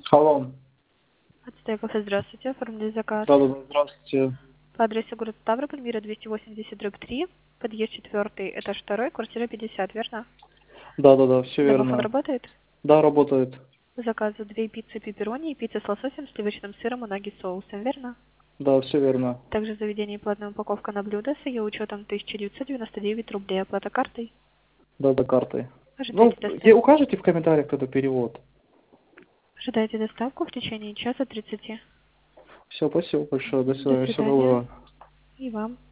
Алло. Отстей кафе, здравствуйте, оформили заказ. Да, здравствуйте. По адресу город Ставрополь, Мира 280/3, подъезд 4, этаж 2, квартира 50, верно? Да, все Домофон верно. работает? Да, работает. Заказ 2 пиццы пепперони и пицца с лососем, сливочным сыром и наги соусом, верно? Да, все верно. Также в заведении платная упаковка на блюдо с ее учетом 1999 рублей, оплата картой. Да, картой. Ну, Ожидайте доставку. укажите в комментариях кто-то перевод. Ожидайте доставку в течение часа 30. Все, спасибо большое. До До свидания. Всего свидания. доброго. И вам.